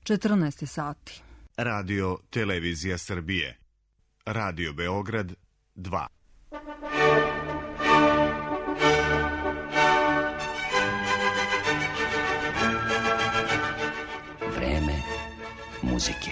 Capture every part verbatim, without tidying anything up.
četrnaest sati. Radio Televizija Srbije. Radio Beograd dva. Vreme muzike.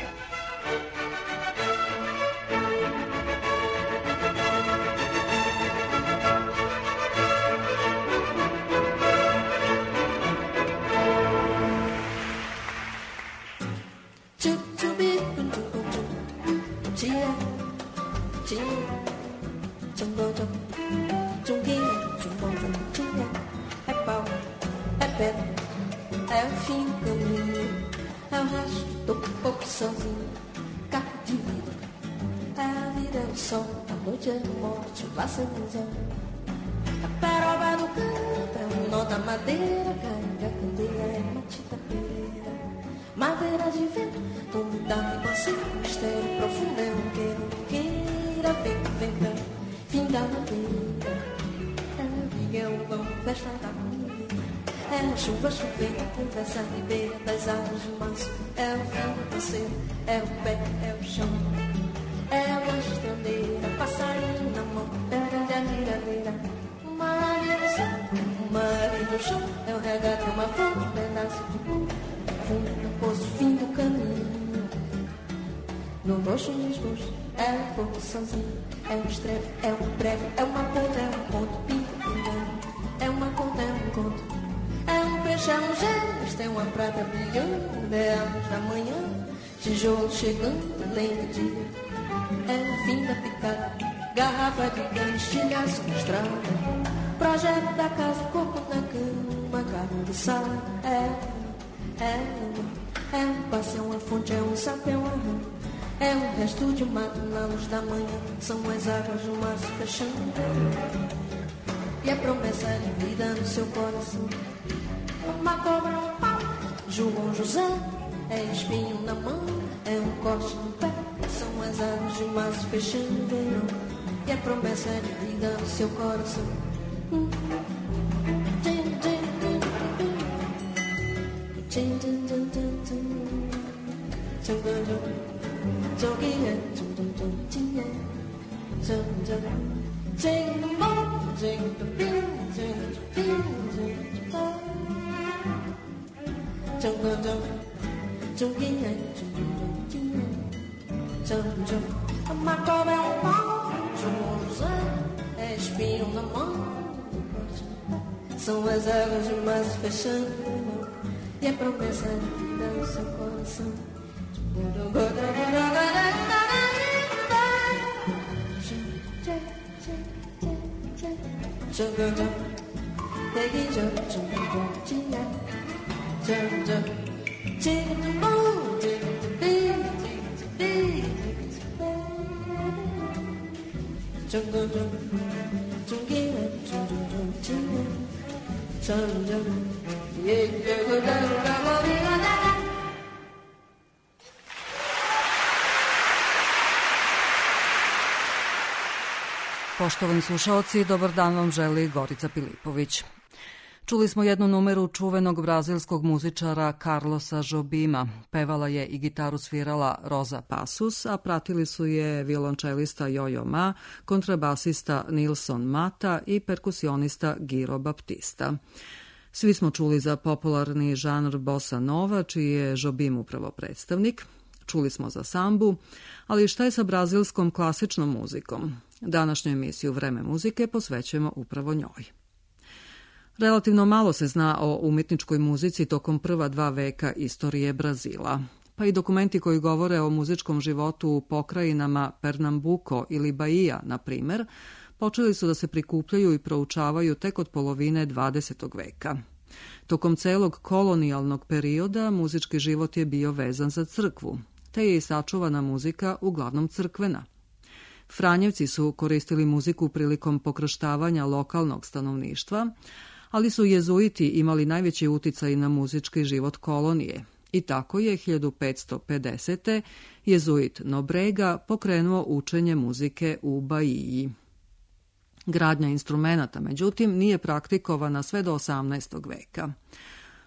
É o fim do caminho, é o resto do pouco sozinho, carro de vida. É a vida, é o sol, a noite é a morte, o laço é o céu. A peroba no canto, é um nó da madeira, carrega a candeia, é Matita Pereira. Madeira de vento, todo dado e passeio, mistério profundo, é um queiro, queira, vem, vem, vem, fim da madeira. É o Miguel, vão, festa da comida. É a chuva chovendo, conversa ribeira das águas de março. É o fim do passeio, é o pé, é o chão. É a estrandeira, passarinho na mão. É a giradeira, uma área no céu, uma área no chão. É o regate, uma flor, um pedaço de pão. Fundo no poço, fim do caminho. No roxo, no esboço, é o pouco sozinho. É um estrepe, é um prego, é uma ponta, é um ponto. Pinto, pingando, é uma conta, é um conto. É um peixe, é um gêmeos, tem uma prata brilhando. É a luz da manhã, tijolo chegando, lenha de dia. É o fim da picada, garrafa de cana, estilhaço na estrada. Projeto da casa, corpo na cama, carne de sala. É, é uma, é um passe, é uma fonte, é um sapo, é uma rã. É um resto de mato na luz da manhã. São as águas do março fechando. E a promessa de vida no seu coração. Uma cobra, um pau, João José. É espinho na mão, é um corte no pé. São as águas de março fechando o verão. E a promessa de vida no seu coração. Uma cobra é um pau, João José. É espinho na mão, são as águas de março fechando. E a promessa de vida no seu coração. Poštovani slušaoci, dobar dan vam želi Gorica Pilipović. Čuli smo jednu numeru čuvenog brazilskog muzičara Carlosa Jobima. Pevala je i gitaru svirala Rosa Passus, a pratili su je violončelista Jojo Ma, kontrabasista Nilson Mata i perkusionista Giro Baptista. Svi smo čuli za popularni žanr bossa nova, čiji je Jobim upravo predstavnik. Čuli smo za sambu, ali šta je sa brazilskom klasičnom muzikom? Današnju emisiju Vreme muzike posvećujemo upravo njoj. Relativno malo se zna o umetničkoj muzici tokom prva dva veka istorije Brazila, pa i dokumenti koji govore o muzičkom životu u pokrajinama Pernambuco ili Bahia, na primer, počeli su da se prikupljaju i proučavaju tek od polovine dvadesetog veka. Tokom celog kolonijalnog perioda muzički život je bio vezan za crkvu, te je i sačuvana muzika uglavnom crkvena. Franjevci su koristili muziku prilikom pokrštavanja lokalnog stanovništva, ali su jezuiti imali najveći uticaj na muzički život kolonije i tako je hiljadu petsto pedesete. jezuit Nobrega pokrenuo učenje muzike u Bahiji. Gradnja instrumenata, međutim, nije praktikovana sve do osamnaestog veka.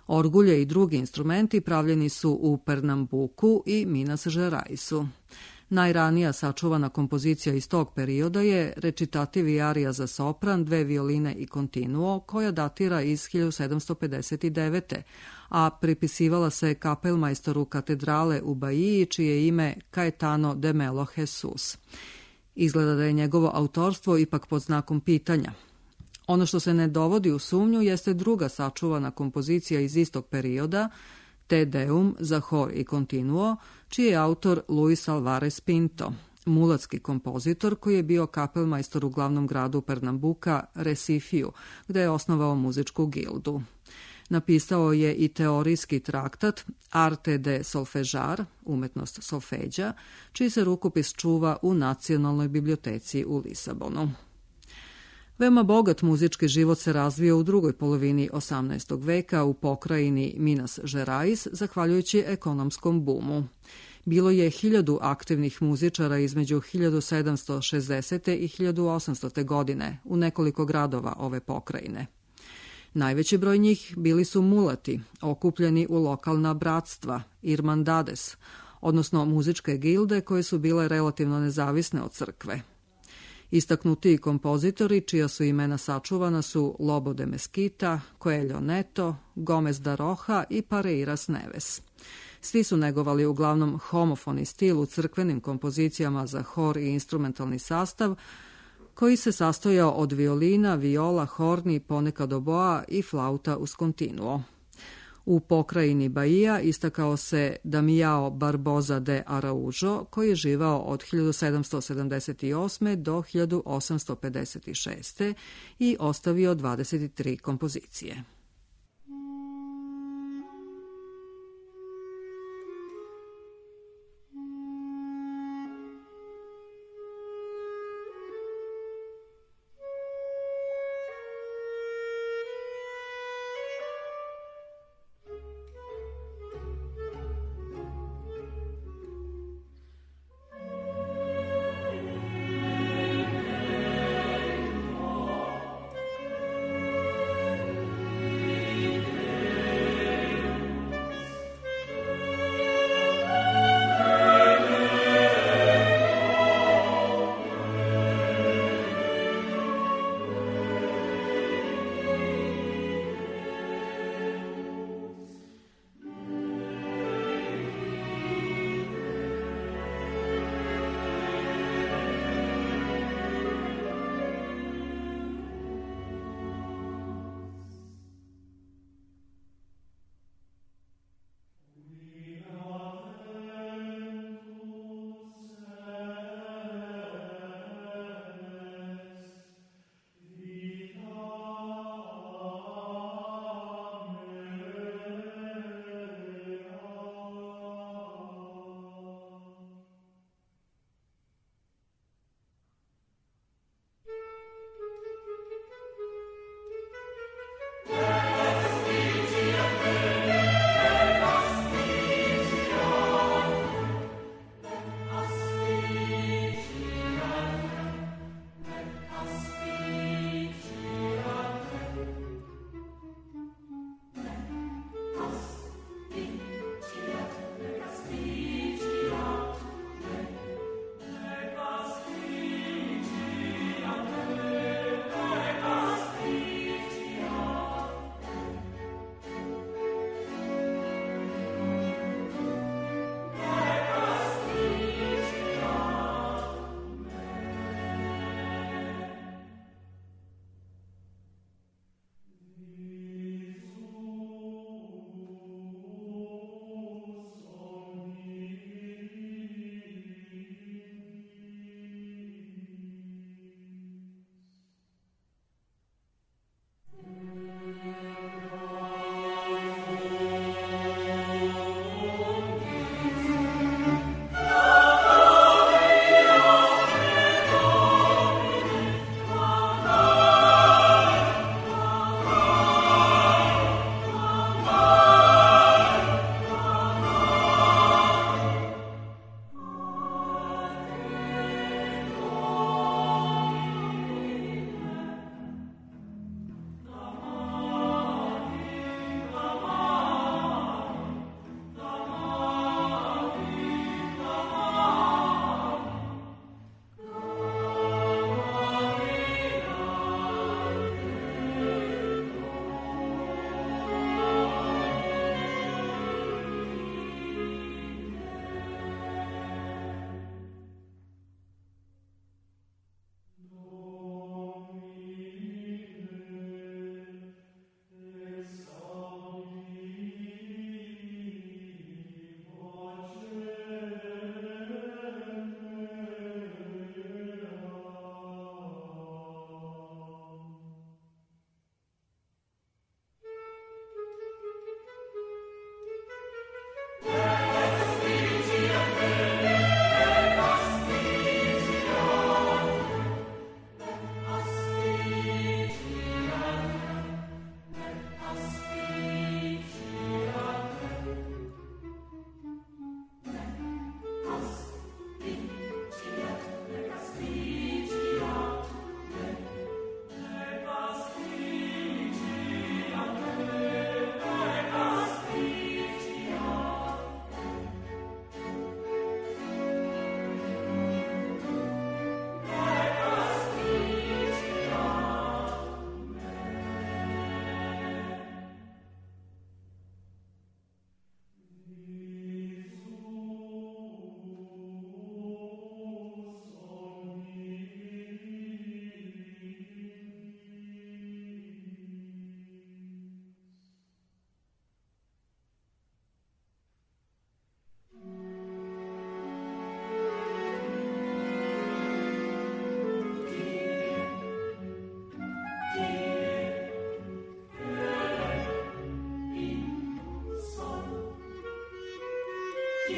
Orgulje i drugi instrumenti pravljeni su u Pernambuku i Minas Geraisu. Najranija sačuvana kompozicija iz tog perioda je recitativ i arija za sopran, dve violine i continuo, koja datira iz hiljadu sedamsto pedeset devete. a pripisivala se kapelmajstoru katedrale u Bahiji, čije ime Caetano de Melo Jesus. Izgleda da je njegovo autorstvo ipak pod znakom pitanja. Ono što se ne dovodi u sumnju jeste druga sačuvana kompozicija iz istog perioda, Te Deum za hor i continuo, čiji je autor Luis Alvarez Pinto, mulatski kompozitor koji je bio kapelmajstor u glavnom gradu Pernambuka, Recifiju, gde je osnovao muzičku gildu. Napisao je i teorijski traktat Arte de Solfejar, umetnost solfeđa, čiji se rukopis čuva u Nacionalnoj biblioteci u Lisabonu. Veoma bogat muzički život se razvio u drugoj polovini osamnaestog veka u pokrajini Minas Gerais, zahvaljujući ekonomskom bumu. Bilo je hiljadu aktivnih muzičara između hiljadu sedamsto šezdesete. i hiljadu osamstote. godine u nekoliko gradova ove pokrajine. Najveći broj njih bili su mulati, okupljeni u lokalna bratstva, irmandades, odnosno muzičke gilde koje su bile relativno nezavisne od crkve. Istaknutiji kompozitori, čija su imena sačuvana, su Lobo de Mesquita, Coelho Neto, Gomez da Rocha i Pareiras Neves. Svi su negovali uglavnom homofoni stil u crkvenim kompozicijama za hor i instrumentalni sastav, koji se sastojao od violina, viola, horni, ponekad oboa i flauta uz continuo. U pokrajini Bahia istakao se Damiao Barbosa de Araújo, koji je živao od hiljadu sedamsto sedamdeset osme. do hiljadu osamsto pedeset šeste. i ostavio dvadeset tri kompozicije.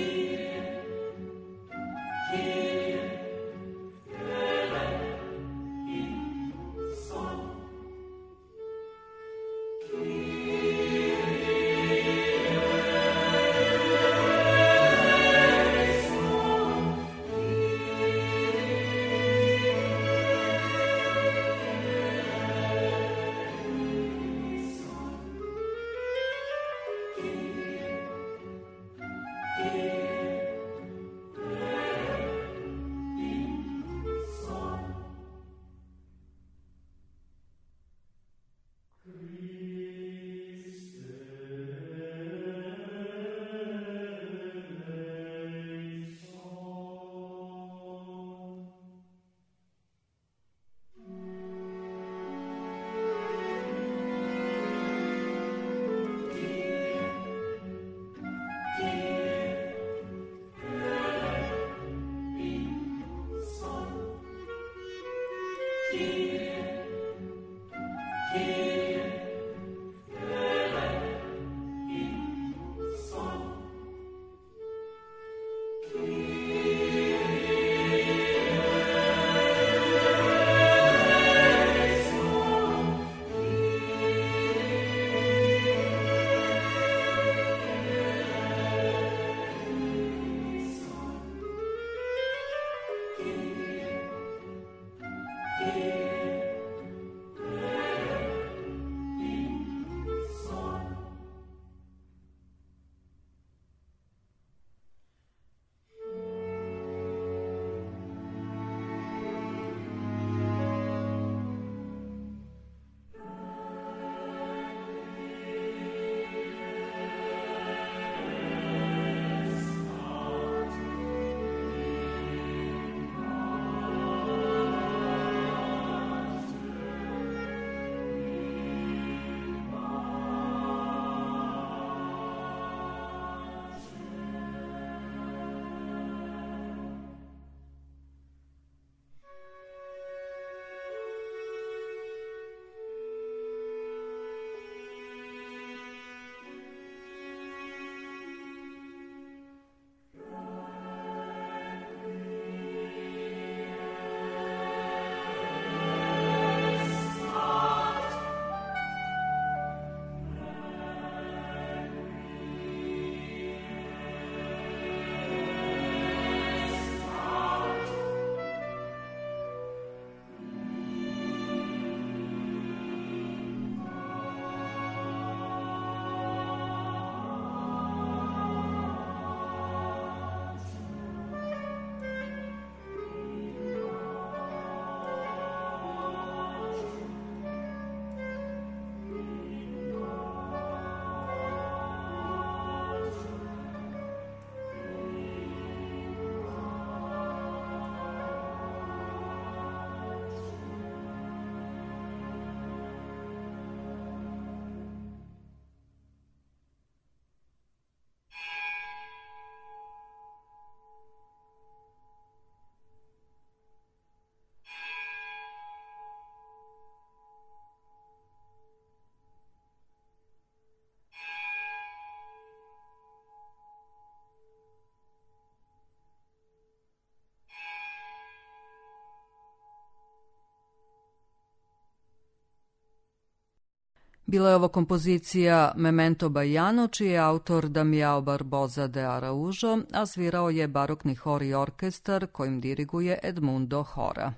Bila je ovo kompozicija Memento Baiano, čiji je autor Damião Barbosa de Araújo, a svirao je barokni hor i orkestar kojim diriguje Edmundo Hora.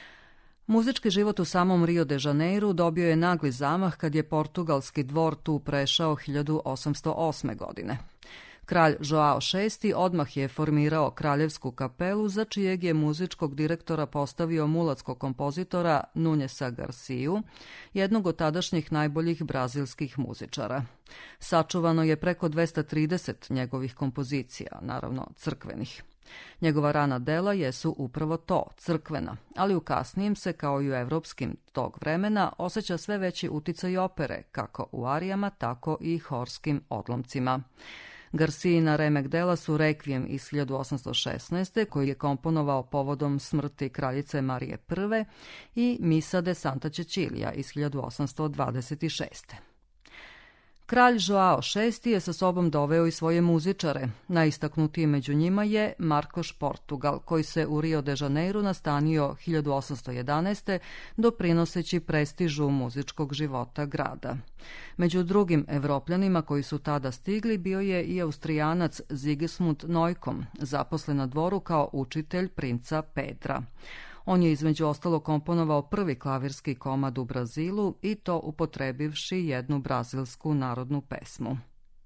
Muzički život u samom Rio de Janeiru dobio je nagli zamah kad je portugalski dvor tu prešao hiljadu osamsto osme. godine. Kralj Joao šesti odmah je formirao kraljevsku kapelu, za čijeg je muzičkog direktora postavio mulatskog kompozitora Nunesa Garciju, jednog od tadašnjih najboljih brazilskih muzičara. Sačuvano je preko dvesta trideset njegovih kompozicija, naravno crkvenih. Njegova rana dela jesu upravo to, crkvena, ali u kasnijem se, kao i u evropskim tog vremena, osjeća sve veći uticaj opere, kako u arijama, tako i horskim odlomcima. Garcijina remek dela su Rekvijem iz hiljadu osamsto šesnaeste. koji je komponovao povodom smrti kraljice Marije prve i Misa de Santa Cecilija iz hiljadu osamsto dvadeset šeste. Kralj Joao šesti je sa sobom doveo i svoje muzičare. Najistaknutiji među njima je Marcos Portugal, koji se u Rio de Janeiro nastanio hiljadu osamsto jedanaeste. doprinoseći prestižu muzičkog života grada. Među drugim Evropljanima koji su tada stigli bio je i Austrijanac Sigismund Neukomm, zaposlen na dvoru kao učitelj princa Pedra. On je između ostalo komponovao prvi klavirski komad u Brazilu i to upotrebivši jednu brazilsku narodnu pesmu.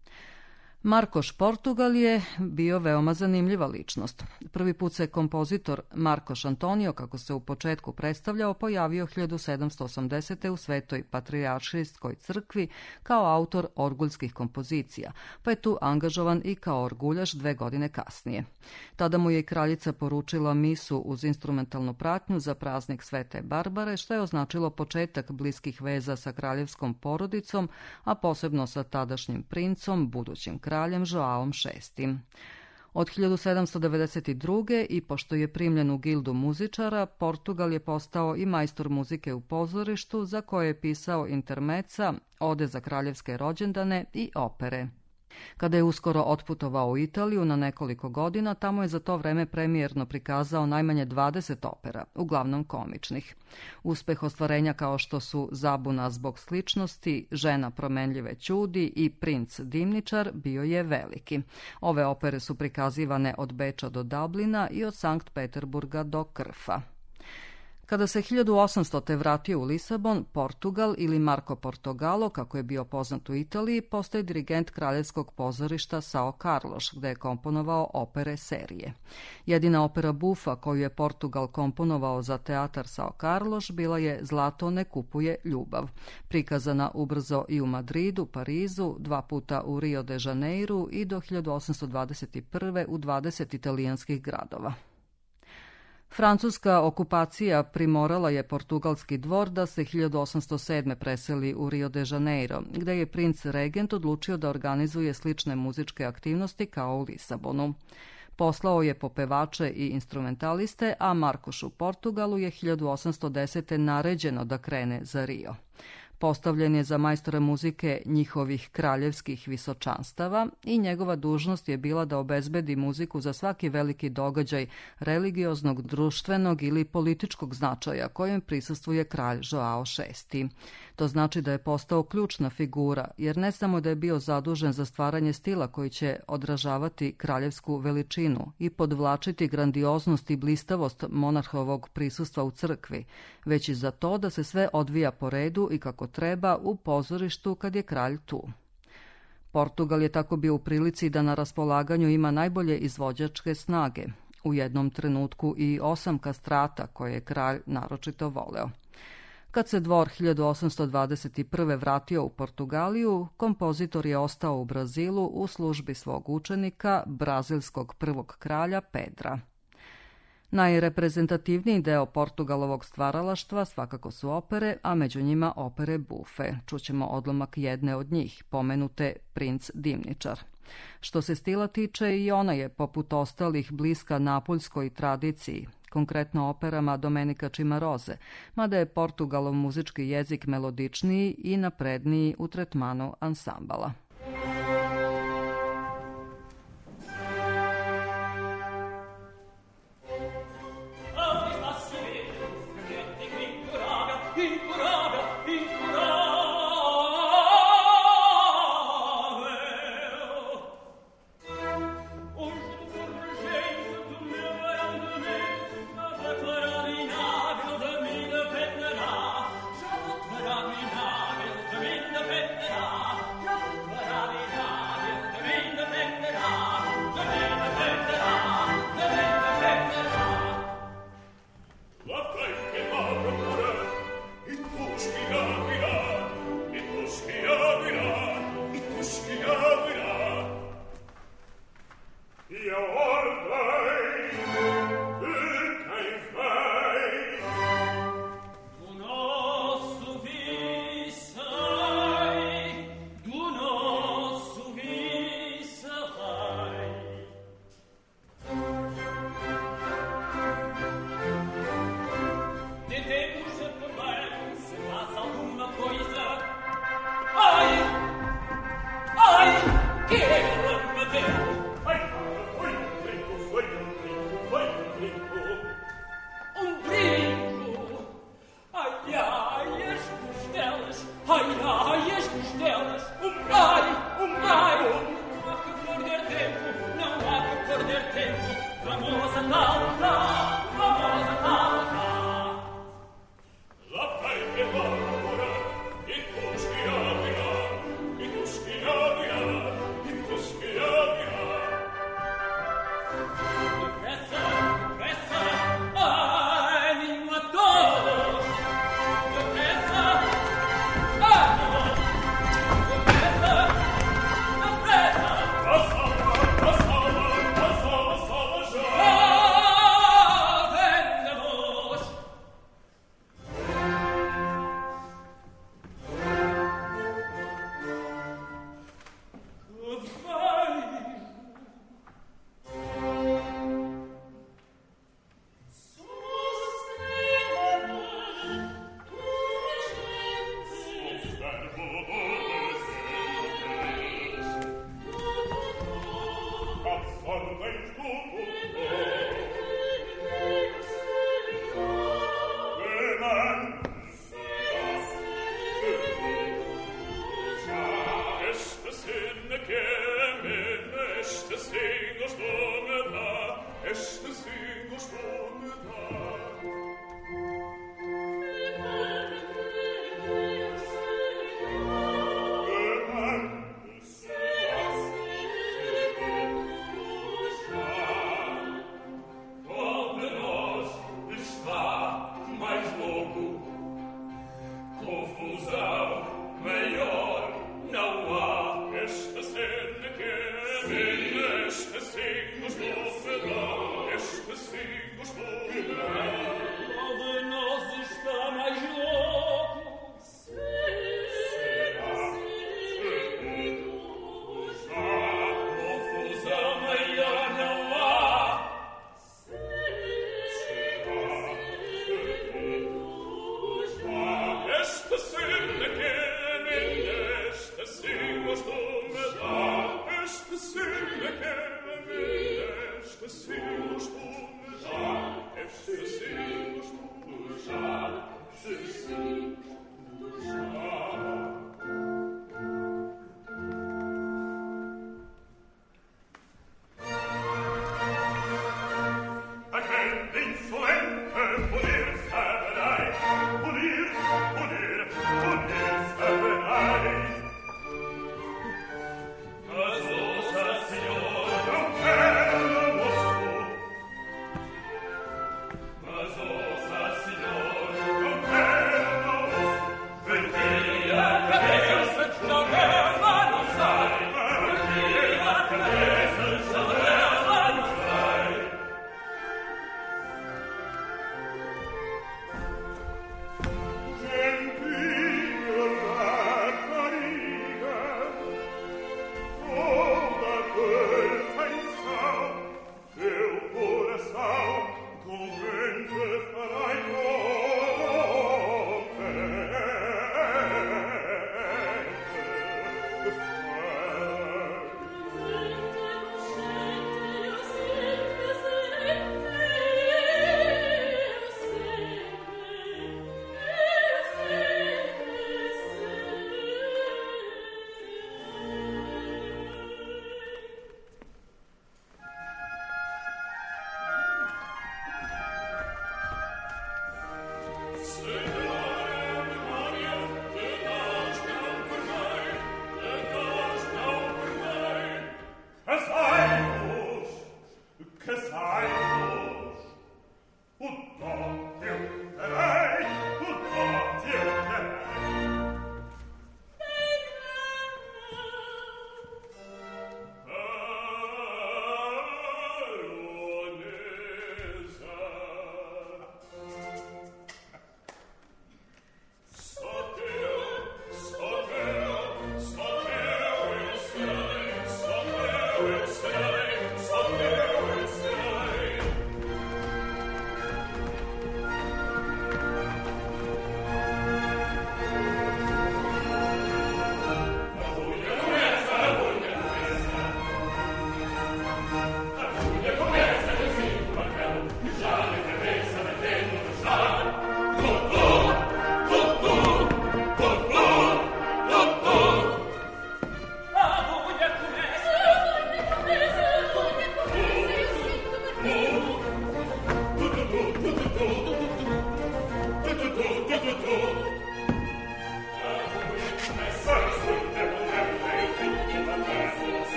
Marcos Portugal je bio veoma zanimljiva ličnost. Prvi put se kompozitor Marcos Antonio, kako se u početku predstavljao, pojavio hiljadu sedamsto osamdesete. u Svetoj patrijaršijskoj crkvi kao autor orguljskih kompozicija, pa je tu angažovan i kao orguljaš dve godine kasnije. Tada mu je i kraljica poručila misu uz instrumentalnu pratnju za praznik Svete Barbare, što je označilo početak bliskih veza sa kraljevskom porodicom, a posebno sa tadašnjim princom, budućim kraljem Joaom šestim. Od hiljadu sedamsto devedeset druge. i pošto je primljen u gildu muzičara, Portugal je postao i majstor muzike u pozorištu, za koje je pisao intermeca, ode za kraljevske rođendane i opere. Kada je uskoro otputovao u Italiju na nekoliko godina, tamo je za to vreme premijerno prikazao najmanje dvadeset opera, uglavnom komičnih. Uspeh ostvarenja kao što su Zabuna zbog sličnosti, Žena promenljive ćudi i Princ dimničar bio je veliki. Ove opere su prikazivane od Beča do Dublina i od Sankt Peterburga do Krfa. Kada se hiljadu osamstote. vratio u Lisabon, Portugal ili Marco Portogallo, kako je bio poznat u Italiji, postaje dirigent kraljevskog pozorišta Sao Carlos, gde je komponovao opere serije. Jedina opera bufa koju je Portugal komponovao za teatar Sao Carlos bila je Zlato ne kupuje ljubav, prikazana ubrzo i u Madridu, Parizu, dva puta u Rio de Janeiro i do hiljadu osamsto dvadeset prve. u dvadeset italijanskih gradova. Francuska okupacija primorala je portugalski dvor da se hiljadu osamsto sedme. preseli u Rio de Janeiro, gde je princ regent odlučio da organizuje slične muzičke aktivnosti kao u Lisabonu. Poslao je popevače i instrumentaliste, a Marcosu Portugalu je hiljadu osamsto desete. naređeno da krene za Rio. Postavljen je za majstora muzike njihovih kraljevskih visočanstava i njegova dužnost je bila da obezbedi muziku za svaki veliki događaj religioznog, društvenog ili političkog značaja kojem prisustvuje kralj Joao šesti. To znači da je postao ključna figura, jer ne samo da je bio zadužen za stvaranje stila koji će odražavati kraljevsku veličinu i podvlačiti grandioznost i blistavost monarhovog prisustva u crkvi, već i za to da se sve odvija po redu i kako treba u pozorištu kad je kralj tu. Portugal je tako bio u prilici da na raspolaganju ima najbolje izvođačke snage, u jednom trenutku i osam kastrata koje je kralj naročito voleo. Kad se dvor hiljadu osamsto dvadeset prve. vratio u Portugaliju, kompozitor je ostao u Brazilu u službi svog učenika, brazilskog prvog kralja Pedra. Najreprezentativniji deo Portugalovog stvaralaštva svakako su opere, a među njima opere bufe. Čućemo odlomak jedne od njih, pomenute Princ dimničar. Što se stila tiče, i ona je, poput ostalih, bliska napuljskoj tradiciji, konkretno operama Domenica Cimaroze, mada je Portugalov muzički jezik melodičniji i napredniji u tretmanu ansambala.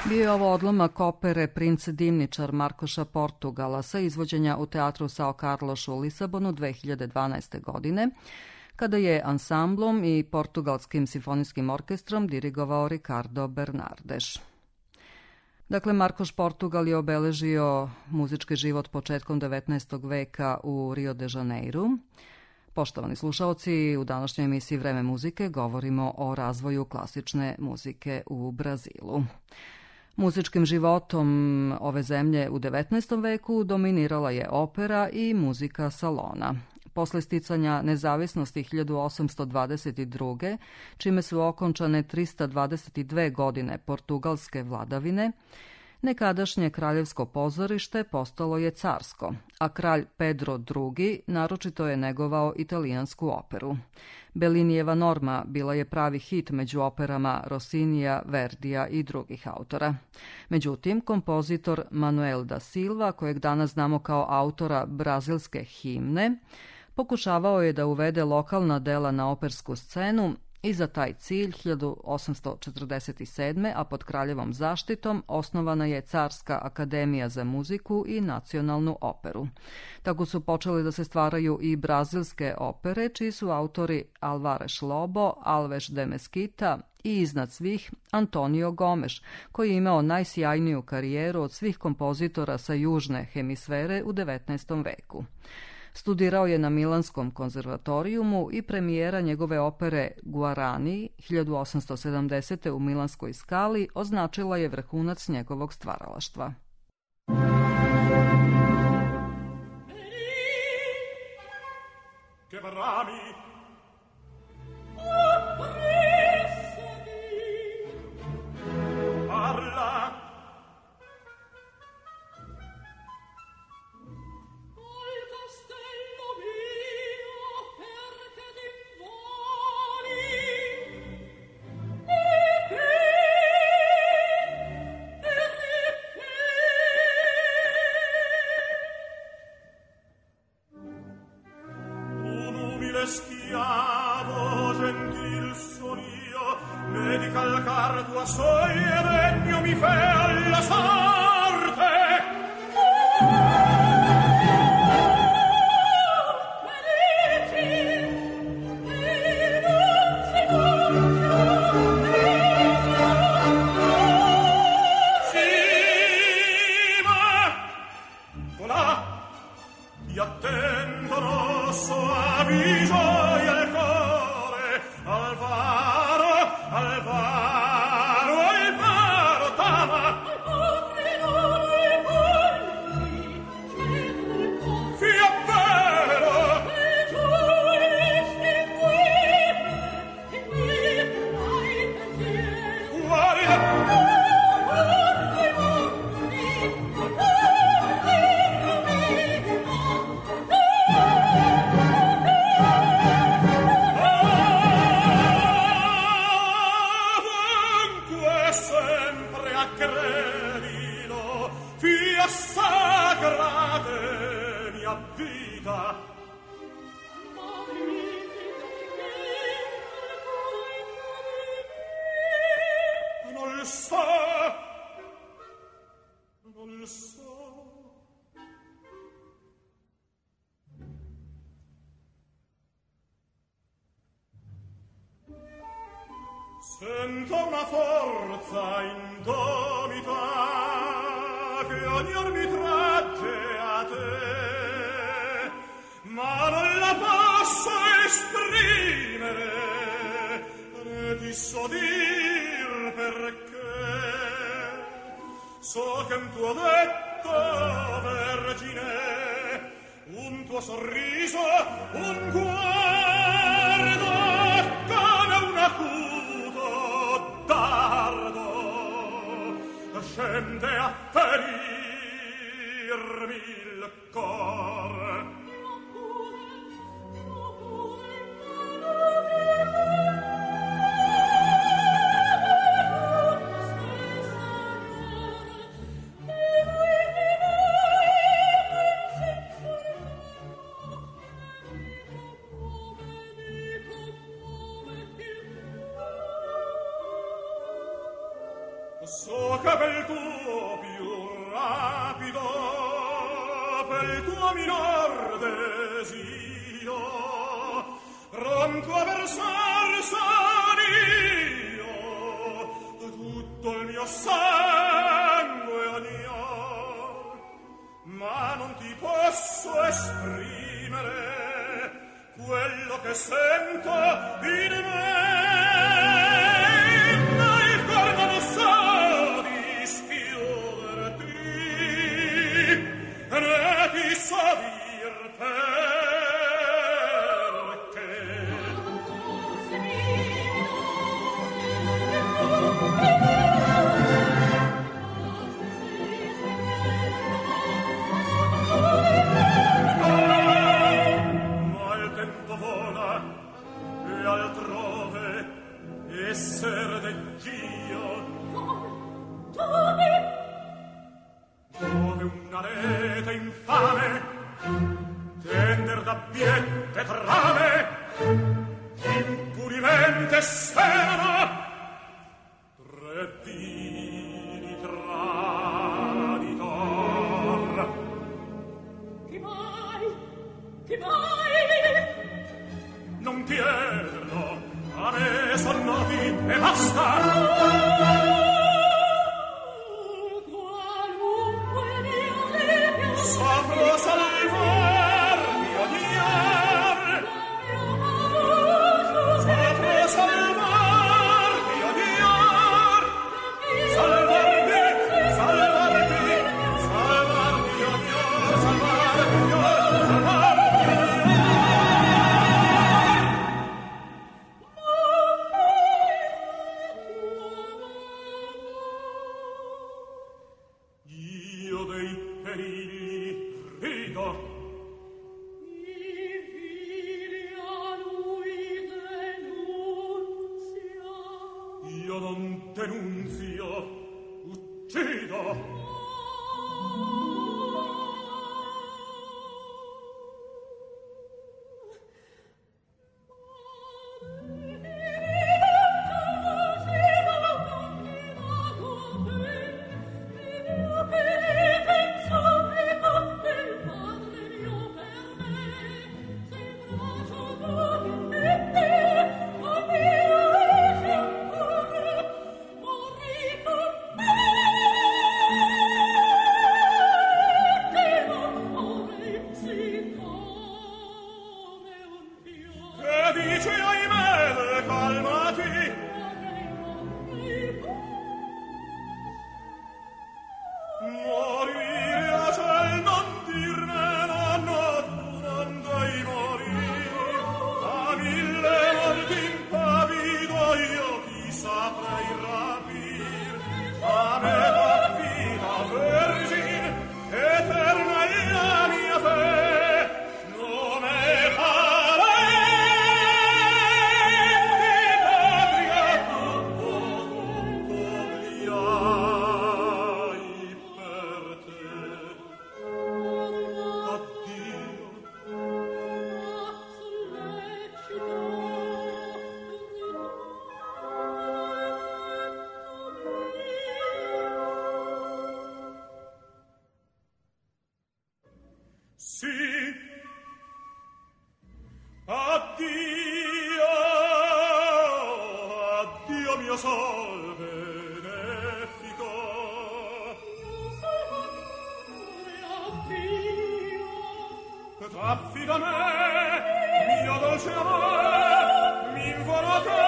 Bio je ovo odlomak opere Princ Dimničar Markoša Portugala sa izvođenja u Teatru Sao Carlos u Lisabonu dve hiljade dvanaeste. godine, kada je ansamblom i Portugalskim simfonijskim orkestrom dirigovao Ricardo Bernardes. Dakle, Markoš Portugal je obeležio muzički život početkom devetnaestog veka u Rio de Janeiru. Poštovani slušaoci, u današnjoj emisiji Vreme muzike govorimo o razvoju klasične muzike u Brazilu. Muzičkim životom ove zemlje u devetnaestom veku dominirala je opera i muzika salona. Posle sticanja nezavisnosti hiljadu osamsto dvadeset druge. čime su okončane trista dvadeset dve godine portugalske vladavine, nekadašnje kraljevsko pozorište postalo je carsko, a kralj Pedro drugi. naročito je negovao italijansku operu. Bellinijeva Norma bila je pravi hit među operama Rossinija, Verdija i drugih autora. Međutim, kompozitor Manuel da Silva, kojeg danas znamo kao autora brazilske himne, pokušavao je da uvede lokalna dela na opersku scenu i za taj cilj hiljadu osamsto četrdeset sedme. a pod kraljevom zaštitom osnovana je Carska akademija za muziku i nacionalnu operu. Tako su počeli da se stvaraju i brazilske opere, čiji su autori Alvarez Lobo, Alves de Mesquita i iznad svih Antonio Gomes, koji je imao najsjajniju karijeru od svih kompozitora sa južne hemisfere u devetnaestom veku. Studirao je na Milanskom konzervatorijumu i premijera njegove opere Guarani hiljadu osamsto sedamdesete. u Milanskoj Skali označila je vrhunac njegovog stvaralaštva. Schiavo gentil son io, vedi calcar tua soglia degno mi fe alla sorte. Sì, ma voilà, ti attendo rosso avviso. Sento una forza indomita che ognor mi tragge a te, ma non la posso esprimere, né ti so dir perché. So che un tuo detto, vergine, un tuo sorriso, un guardo come un acuto dardo scende a ferirmi il cor. So che per tuo più rapido, per tuo minor desio, pronto a versar sar'io tutto il mio sangue agnor, ma non ti posso esprimere quello che sento in me. Essere d'Egio dove? Dove una rete infame tender d'abbiette trame impurimente semano tre vini traditor. Chi mai? Chi mai? Non chiederlo, a me son noti e basta. Qualunque mio libio saprò salvarmi ogni ar. Saprò salvarmi ogni ar. Salvarmi, salvarmi, salvarmi ogni ar. Salvarmi ogni ar, salvarmi ogni ar. Affida a me, mio dolce amore, mi involo a te.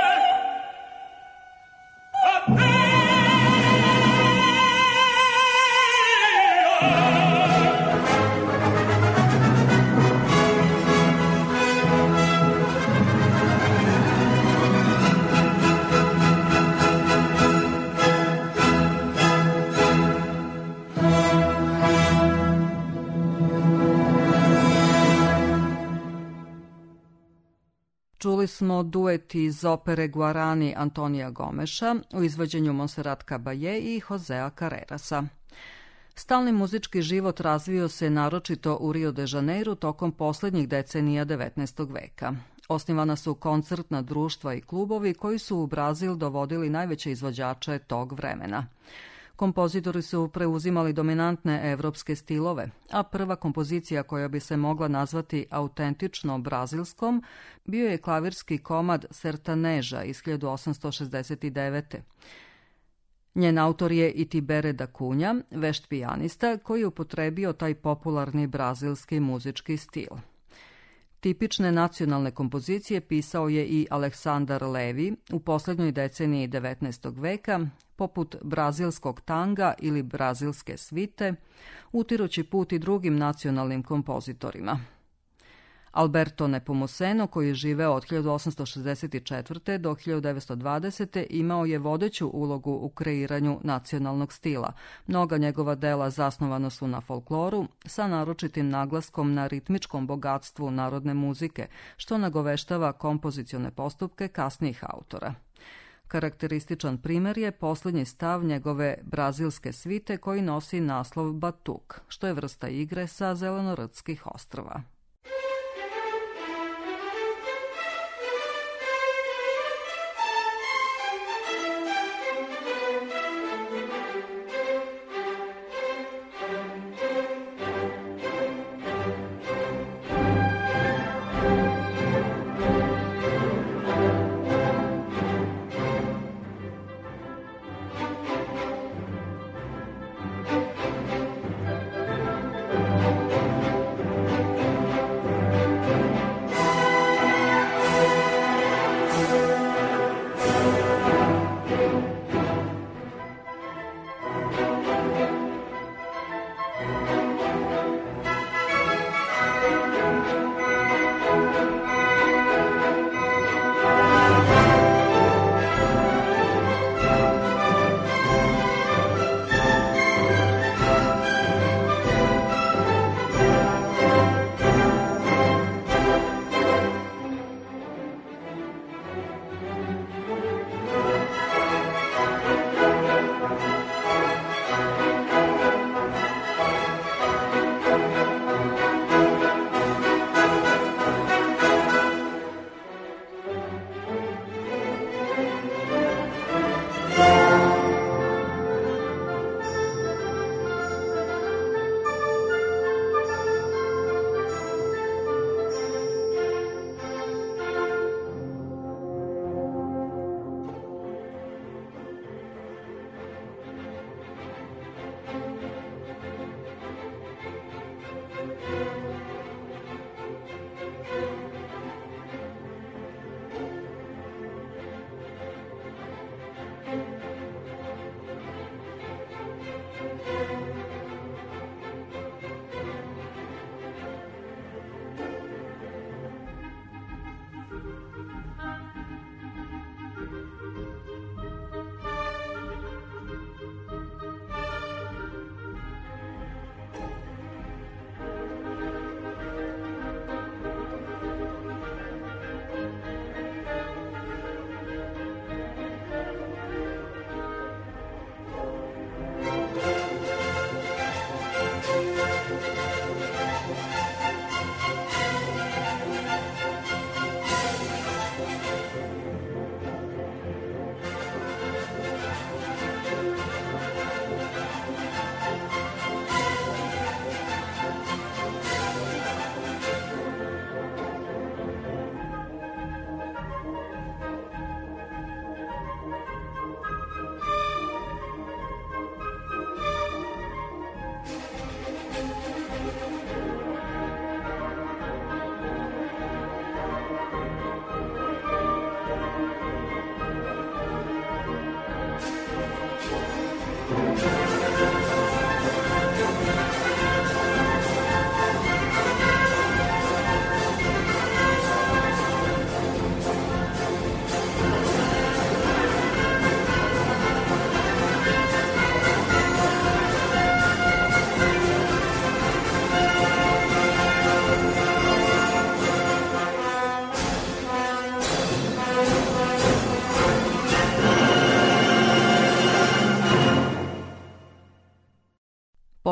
Čuli smo duet iz opere Guarani Antonija Gomeša u izvođenju Monserrat Caballé i Josea Carrerasa. Stalni muzički život razvio se naročito u Rio de Janeiru tokom posljednjih decenija devetnaestog veka. Osnivana su koncertna društva i klubovi koji su u Brazil dovodili najveće izvođače tog vremena. Kompozitori su preuzimali dominantne evropske stilove, a prva kompozicija koja bi se mogla nazvati autentično brazilskom bio je klavirski komad Sertaneža iz hiljadu osamsto šezdeset devete. Njen autor je Itibere da Cunha, vešt pijanista koji je upotrebio taj popularni brazilski muzički stil. Tipične nacionalne kompozicije pisao je i Aleksandar Levi u posljednjoj deceniji devetnaestog veka, poput brazilskog tanga ili brazilske svite, utirući put i drugim nacionalnim kompozitorima. Alberto Nepomuceno, koji je živeo od hiljadu osamsto šezdeset četvrte do hiljadu devetsto dvadesete imao je vodeću ulogu u kreiranju nacionalnog stila. Mnoga njegova dela zasnovana su na folkloru, sa naročitim naglaskom na ritmičkom bogatstvu narodne muzike, što nagoveštava kompozicione postupke kasnijih autora. Karakterističan primer je posljednji stav njegove brazilske svite koji nosi naslov batuk, što je vrsta igre sa Zelenortskih ostrva.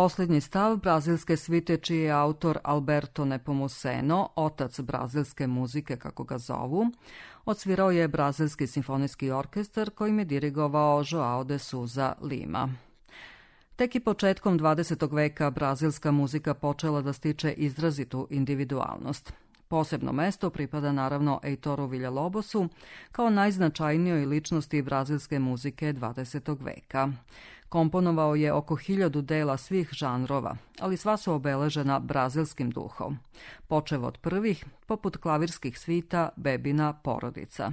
Posljednji stav brazilske svite čiji je autor Alberto Nepomuceno, otac brazilske muzike kako ga zovu, odsvirao je Brazilski simfonijski orkestar kojim je dirigovao Joao de Souza Lima. Tek i početkom dvadesetog veka brazilska muzika počela da stiče izrazitu individualnost. Posebno mesto pripada naravno Heitoru Villa-Lobosu kao najznačajnijoj ličnosti brazilske muzike dvadesetog veka. Komponovao je oko hiljadu dela svih žanrova, ali sva su obeležena brazilskim duhom, počev od prvih, poput klavirskih svita Bebina porodica.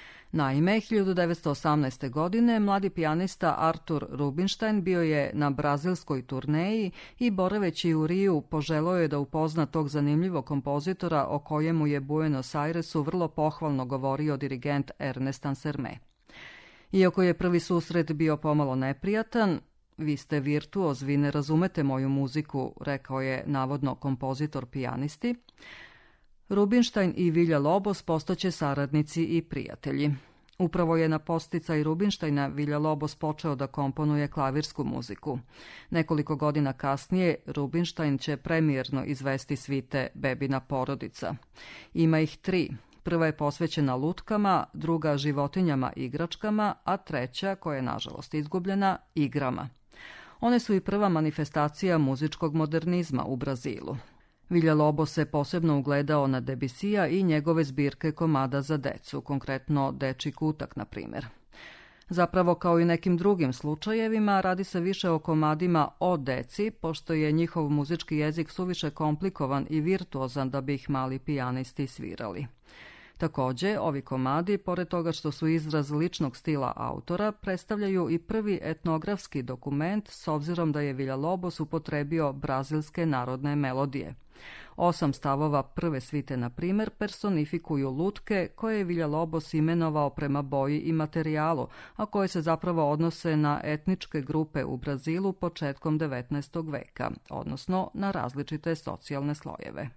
Naime, hiljadu devetsto osamnaeste. godine mladi pijanista Artur Rubinstein bio je na brazilskoj turneji i boraveći u Riju poželeo je da upozna tog zanimljivog kompozitora o kojemu je Buenos Airesu vrlo pohvalno govorio dirigent Ernest Ansermet. Iako je prvi susret bio pomalo neprijatan, vi ste virtuoz, vi ne razumete moju muziku, rekao je navodno kompozitor pijanisti, Rubinstein i Villa-Lobos postaće saradnici i prijatelji. Upravo je na podsticaj Rubinsteina Villa-Lobos počeo da komponuje klavirsku muziku. Nekoliko godina kasnije Rubinstein će premijerno izvesti svite Bebina porodica. Ima ih tri. Prva je posvećena lutkama, druga životinjama igračkama, a treća, koja je nažalost izgubljena, igrama. One su i prva manifestacija muzičkog modernizma u Brazilu. Villa-Lobos se posebno ugledao na Debussija i njegove zbirke komada za decu, konkretno Dečji kutak, na primjer. Zapravo, kao i nekim drugim slučajevima, radi se više o komadima o deci, pošto je njihov muzički jezik suviše komplikovan i virtuozan da bi ih mali pijanisti svirali. Također, ovi komadi, pored toga što su izraz ličnog stila autora, predstavljaju i prvi etnografski dokument s obzirom da je Villa-Lobos upotrebio brazilske narodne melodije. Osam stavova prve svite, na primjer, personifikuju lutke koje je Villa-Lobos imenovao prema boji i materijalu, a koje se zapravo odnose na etničke grupe u Brazilu početkom devetnaestog veka, odnosno na različite socijalne slojeve.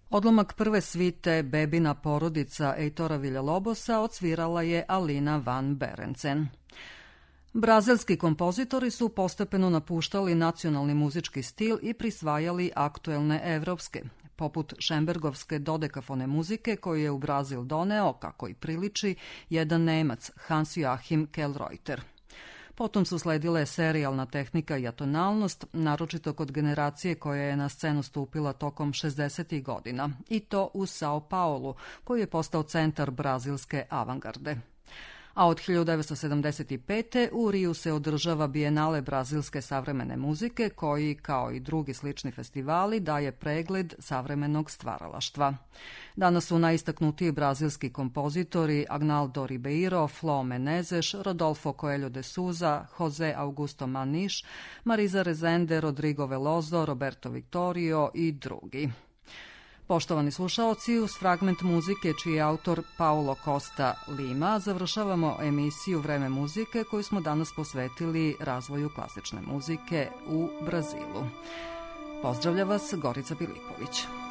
Odlomak prve svite Bebina porodica Heitora Villa-Lobosa odsvirala je Alina van Berencen. Brazilski kompozitori su postepeno napuštali nacionalni muzički stil i prisvajali aktuelne evropske, poput šembergovske dodekafone muzike koju je u Brazil doneo, kako i priliči, jedan Nemac, Hans Joachim Kellreuter. Potom su sledile serijalna tehnika i atonalnost, naročito kod generacije koja je na scenu stupila tokom šezdesetih godina, i to u Sao Paulu, koji je postao centar brazilske avangarde. A od hiljadu devetsto sedamdeset pete. u Riju se održava Bijenale brazilske savremene muzike, koji, kao i drugi slični festivali, daje pregled savremenog stvaralaštva. Danas su najistaknutiji brazilski kompozitori Agnaldo Ribeiro, Flo Menezes, Rodolfo Coelho de Souza, Jose Augusto Maniš, Marisa Rezende, Rodrigo Veloso, Roberto Victorio i drugi. Poštovani slušaoci, uz fragment muzike čiji je autor Paulo Costa Lima završavamo emisiju Vreme muzike koju smo danas posvetili razvoju klasične muzike u Brazilu. Pozdravlja vas Gorica Pilipović.